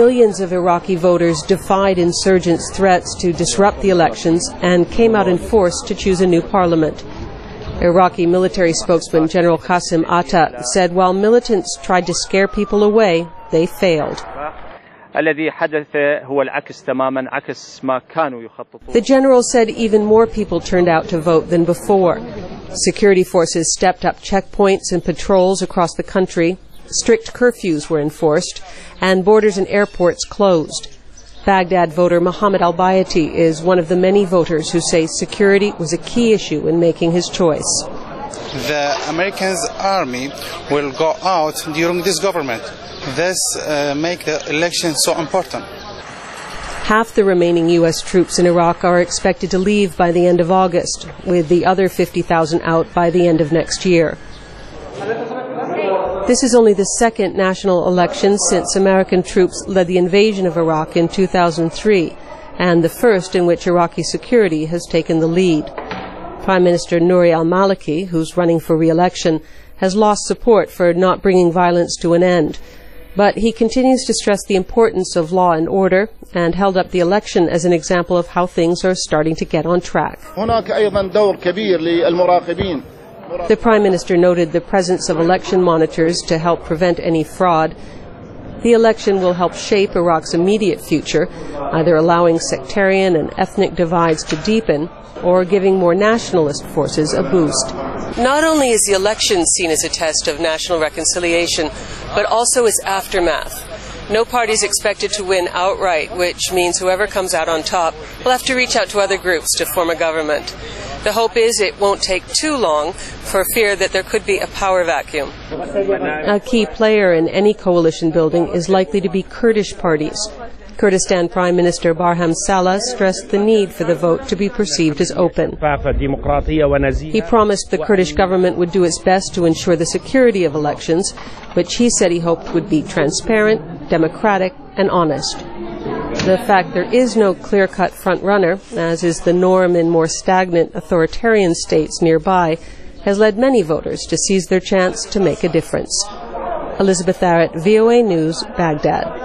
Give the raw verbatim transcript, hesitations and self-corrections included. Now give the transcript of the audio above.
millions of Iraqi voters defied insurgents' threats to disrupt the elections and came out in force to choose a new parliament. Iraqi military spokesman General Qasim Atta said while militants tried to scare people away, they failed. The general said even more people turned out to vote than before. Security forces stepped up checkpoints and patrols across the country. Strict curfews were enforced, and borders and airports closed. Baghdad voter Mohammed al-Bayati is one of the many voters who say security was a key issue in making his choice. The American army will go out during this government. This uh, makes the election so important. Half the remaining U S troops in Iraq are expected to leave by the end of August, with the other fifty thousand out by the end of next year. This is only the second national election since American troops led the invasion of Iraq in two thousand three, and the first in which Iraqi security has taken the lead. Prime Minister Nouri al-Maliki, who's running for re-election, has lost support for not bringing violence to an end. But he continues to stress the importance of law and order and held up the election as an example of how things are starting to get on track. The Prime Minister noted the presence of election monitors to help prevent any fraud. The election will help shape Iraq's immediate future, either allowing sectarian and ethnic divides to deepen or giving more nationalist forces a boost. Not only is the election seen as a test of national reconciliation, but also its aftermath. No party is expected to win outright, which means whoever comes out on top will have to reach out to other groups to form a government. The hope is it won't take too long for fear that there could be a power vacuum. A key player in any coalition building is likely to be Kurdish parties. Kurdistan Prime Minister Barham Saleh stressed the need for the vote to be perceived as open. He promised the Kurdish government would do its best to ensure the security of elections, which he said he hoped would be transparent, democratic, and honest. The fact there is no clear-cut front-runner, as is the norm in more stagnant authoritarian states nearby, has led many voters to seize their chance to make a difference. Elizabeth Arrett, V O A News, Baghdad.